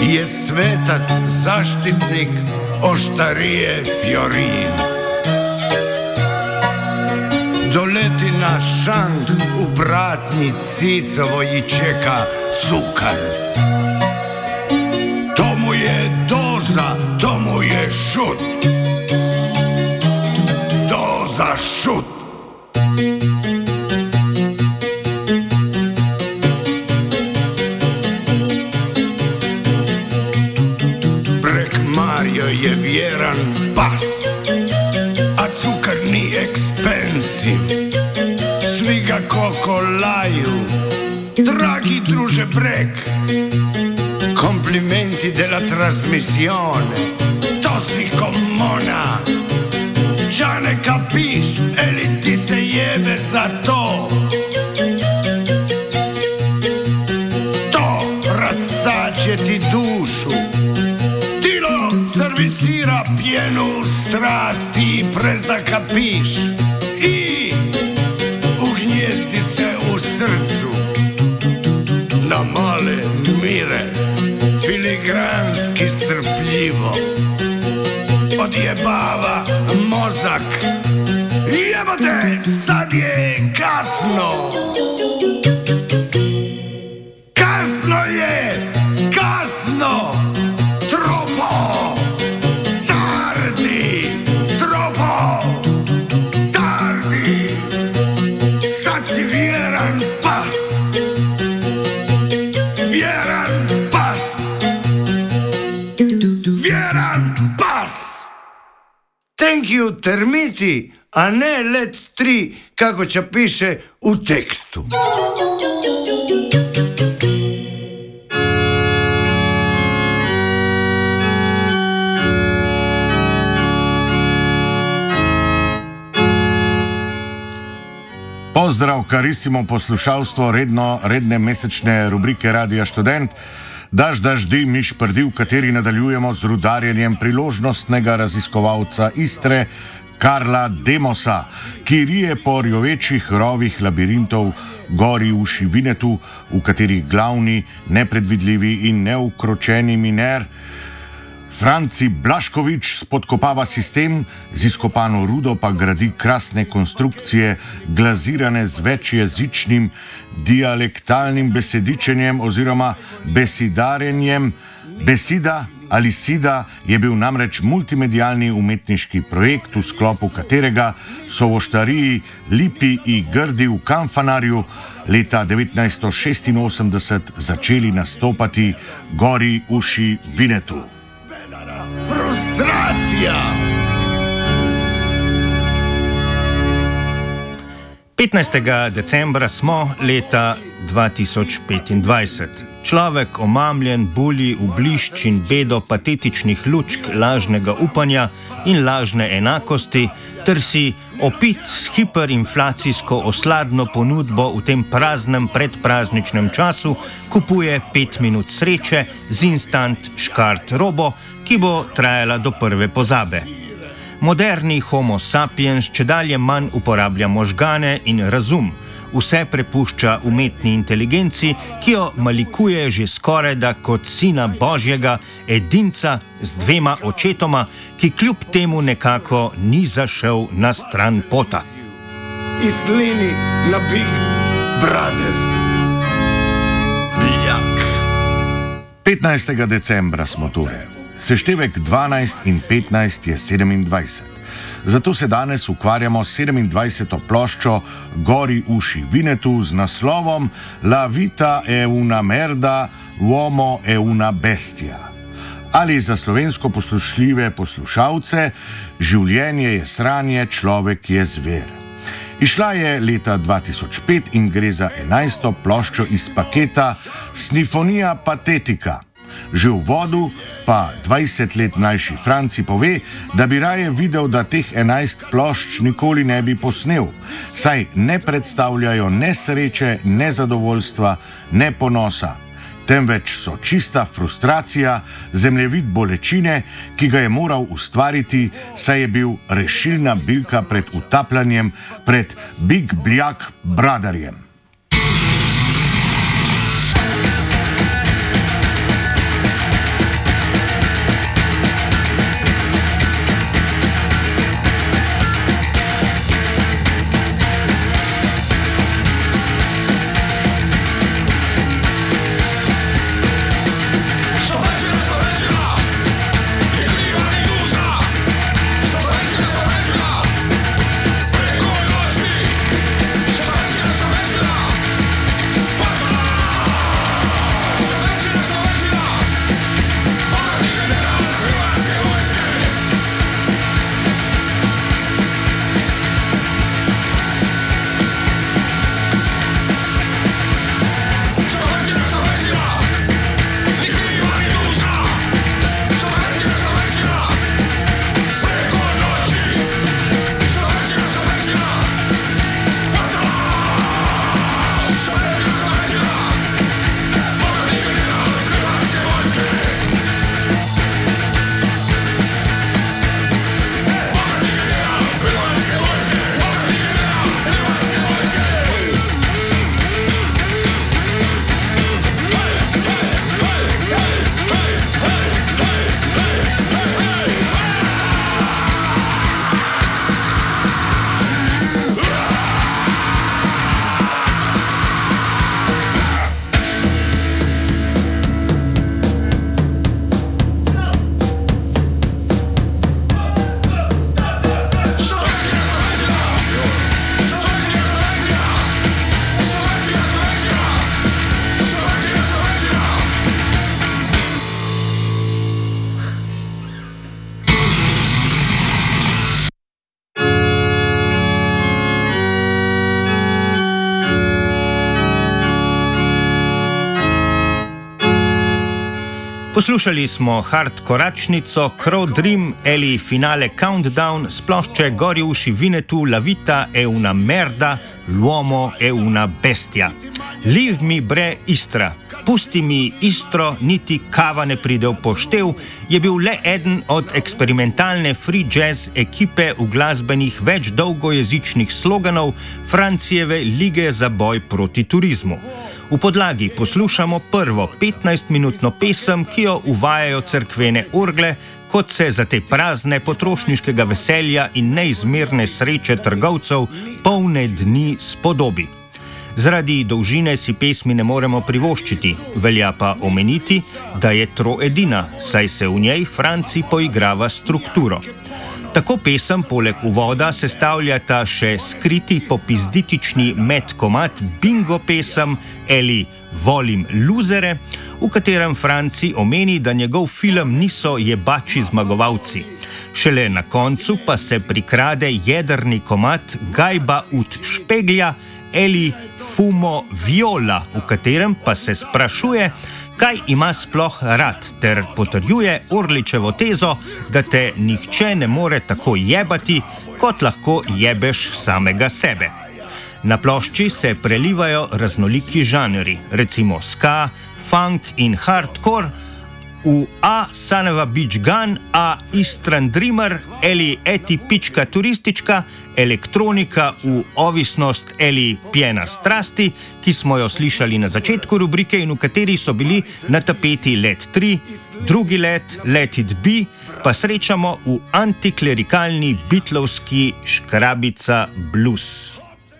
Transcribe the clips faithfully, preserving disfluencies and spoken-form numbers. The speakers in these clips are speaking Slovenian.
je svetac zaštitnik oštarije Fiorin. Doleti na šank u pratnji Cicovo i čeka cukar. To mu je doza, to mu je šut. Doza šut. Brek Mario je vjeran pas, a cukar ni expensive. Svi ga kokolaju. Dragi druže Brek, complimenti della trasmissione. Tossicomona. Già ne capisci e li ti se jebe za to. To rastače ti dušu. Tilo servisira pjenu strasti i prezda kapiš. I ugnjezdi se u srcu na male mire, filigranski strpljivo odjebava mozak. Jebote, sad je kasno. Kasno je, kasno. Tropo, tardi, tropo, tardi. Sad si vjeran pas. Vjeran pas. Vjeran pas. Thank you, termiti, a ne let tri, kako će piše u tekstu. Pozdrav, karisimo poslušalstvo redno, redne mesečne rubrike Radia Študent. Daž, daždi, miš prdi, v kateri nadaljujemo z rudarjenjem priložnostnega raziskovalca Istre, Karla Demosa, ki rije po rjovečih rovih labirintov gori v Šivinetu, v kateri glavni, nepredvidljivi in neukročeni miner Franci Blaškovič spodkopava sistem, z izkopano rudo pa gradi krasne konstrukcije, glazirane z večjezičnim dialektalnim besedičenjem oziroma besidarjenjem. Besida ali Sida je bil namreč multimedialni umetniški projekt, v sklopu katerega so v oštariji Lipi in Grdi v Kamfanarju leta devetnajststo šestinosemdeset začeli nastopati gori v Šivinetu. Frustracija! petnajstega decembra smo leta dva tisoč petindvajset. Človek omamljen bulji v blišč in bedo patetičnih lučk lažnega upanja in lažne enakosti, ter si opit s hiperinflacijsko osladno ponudbo v tem praznem predprazničnem času kupuje pet minut sreče z instant škart robo, ki bo trajala do prve pozabe. Moderni homo sapiens čedalje manj uporablja možgane in razum, vse prepušča umetni inteligenci, ki jo malikuje že skorajda kot sina Božjega, edinca z dvema očetoma, ki kljub temu nekako ni zašel na stran pota. Islini na Big Brother. Bljak. petnajstega decembra smo torej. Seštevek dvanajst in petnajst je sedemindvajset. Zato se danes ukvarjamo s sedemindvajseto ploščo Gori v Šivinetu z naslovom La vita è una merda, l'uomo è una bestia. Ali za slovensko poslušljive poslušalce, življenje je sranje, človek je zver. Išla je leta dva tisoč pet in gre za enajsto ploščo iz paketa Snifonija patetika. Že v vodu pa dvajset let mlajši Franci pove, da bi raje videl, da teh enajst plošč nikoli ne bi posnel, saj ne predstavljajo ne sreče, ne zadovoljstva, ne ponosa, temveč so čista frustracija, zemljevid bolečine, ki ga je moral ustvariti, saj je bil rešilna bilka pred utapljanjem, pred Big Bljak Brotherjem. Poslušali smo hardkoračnico Crow Dream ali finale Countdown s plošče Gori uši Vinetu, La vita è una merda, l'uomo è una bestia. Leave mi bre Istra, pusti mi Istro, niti kava ne pride v poštev, je bil le eden od eksperimentalne free jazz ekipe v glasbenih več dolgojezičnih sloganov Francijeve lige za boj proti turizmu. V podlagi poslušamo prvo petnajstminutno pesem, ki jo uvajajo cerkvene orgle, kot se za te prazne potrošniškega veselja in neizmerne sreče trgovcev polne dni spodobi. Zaradi dolžine si pesmi ne moremo privoščiti, velja pa omeniti, da je troedina, saj se v njej Franci poigrava strukturo. Tako pesem poleg uvoda sestavljata še skriti popizditični medkomad bingo pesem ali Volim luzere, v katerem Franci omeni, da njegov film niso jebači zmagovalci. Šele na koncu pa se prikrade jedrni komad Gajba ut špeglja ali Fumo viola, v katerem pa se sprašuje, kaj ima sploh rad, ter potrjuje Orličevo tezo, da te nihče ne more tako jebati, kot lahko jebeš samega sebe. Na plošči se prelivajo raznoliki žanri, recimo ska, funk in hardcore, v A Saneva Beach Gun, A Istran Dreamer ali Eti pička turistička, elektronika v ovisnost ali pjena strasti, ki smo jo slišali na začetku rubrike in v kateri so bili na tapeti Let tri, drugi let, Let it be, pa srečamo v antiklerikalni beatlovski škrabica blues.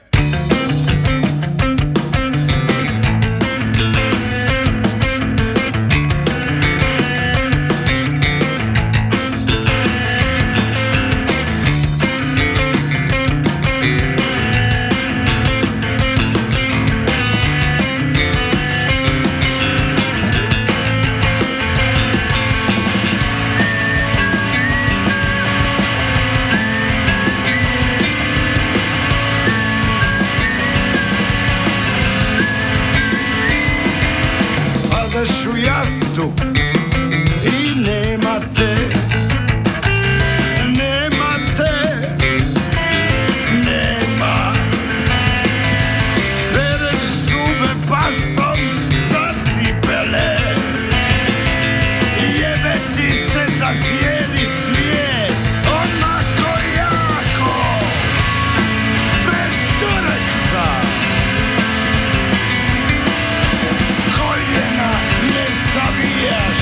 I nema te, nema te, nema. Pereš zube pastom za cipele, jebe ti se za cijeli svijet, onako jako, bez Tureksa. Koljena ne savijaš,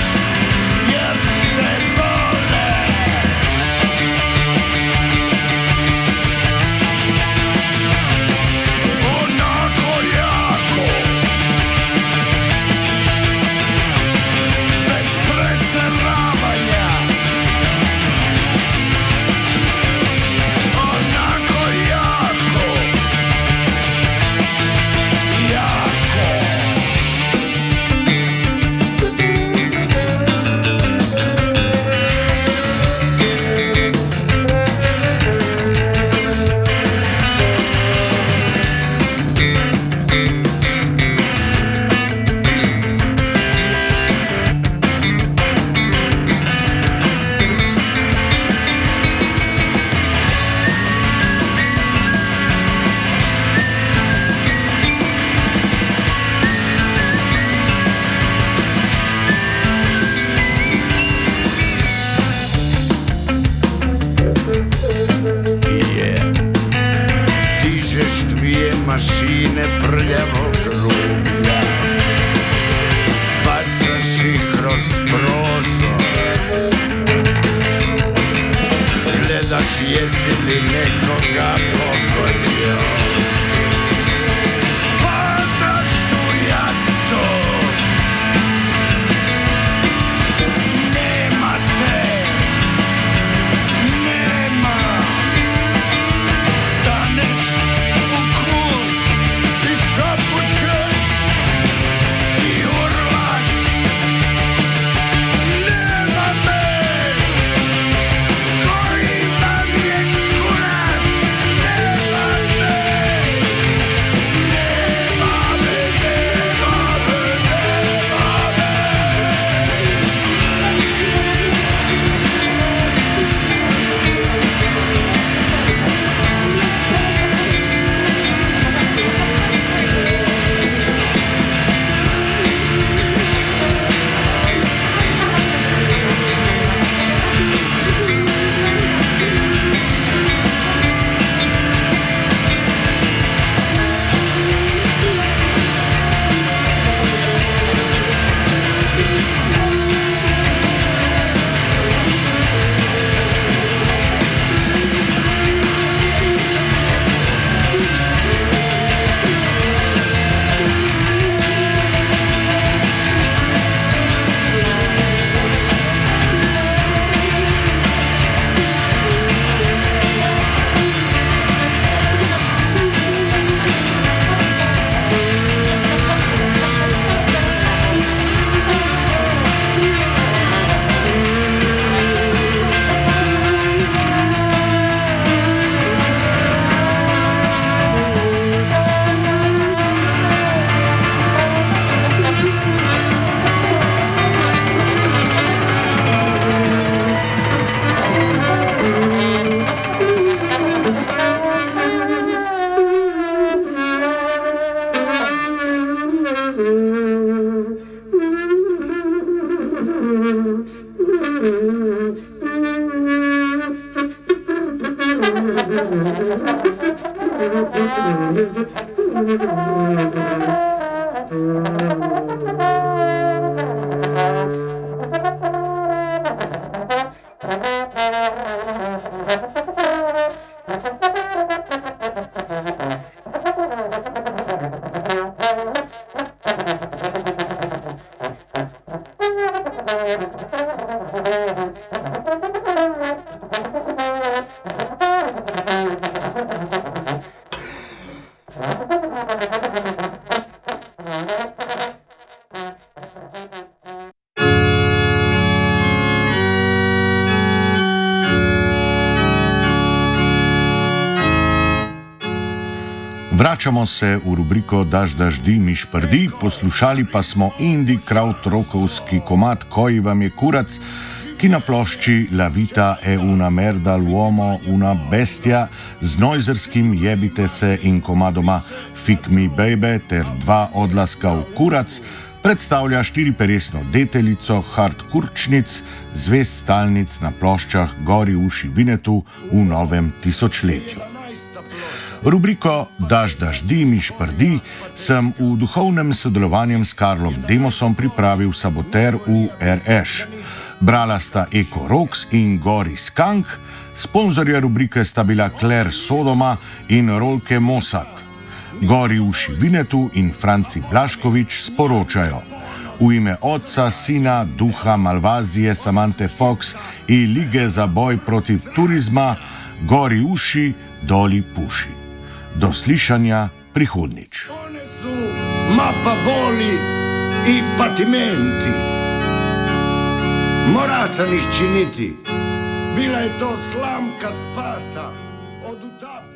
Vračamo se v rubriko Daž daždi, miš prdi, poslušali pa smo indie krautrokovski komad Koji vam je kurac, ki na plošči La vita è una merda, l'uomo una bestia z nojzerskim Jebite se in komadoma Fik mi baby ter dva odlaska v kurac predstavlja štiriperesno deteljico hardkurčnic, zvest stalnic na ploščah Gori uši Vinetu v novem tisočletju. Rubriko Daž daždi, miš prdi sem v duhovnem sodelovanju s Karlom Demosom pripravil Saboter v R Š. Brala sta Eko Roks in Gori Skank, sponzorja rubrike sta bila Claire Sodoma in Rolke Mosat. Gori uši Vinetu in Franci Blaškovič sporočajo: v ime Otca, Sina, Duha, Malvazije, Samante Fox in Lige za boj protiv turizma, Gori uši, doli puši. Do slišanja prihodnič. One su mappa boli i patimenti. Mora sam ih činiti. Bila je to slamka spasa od utapanja.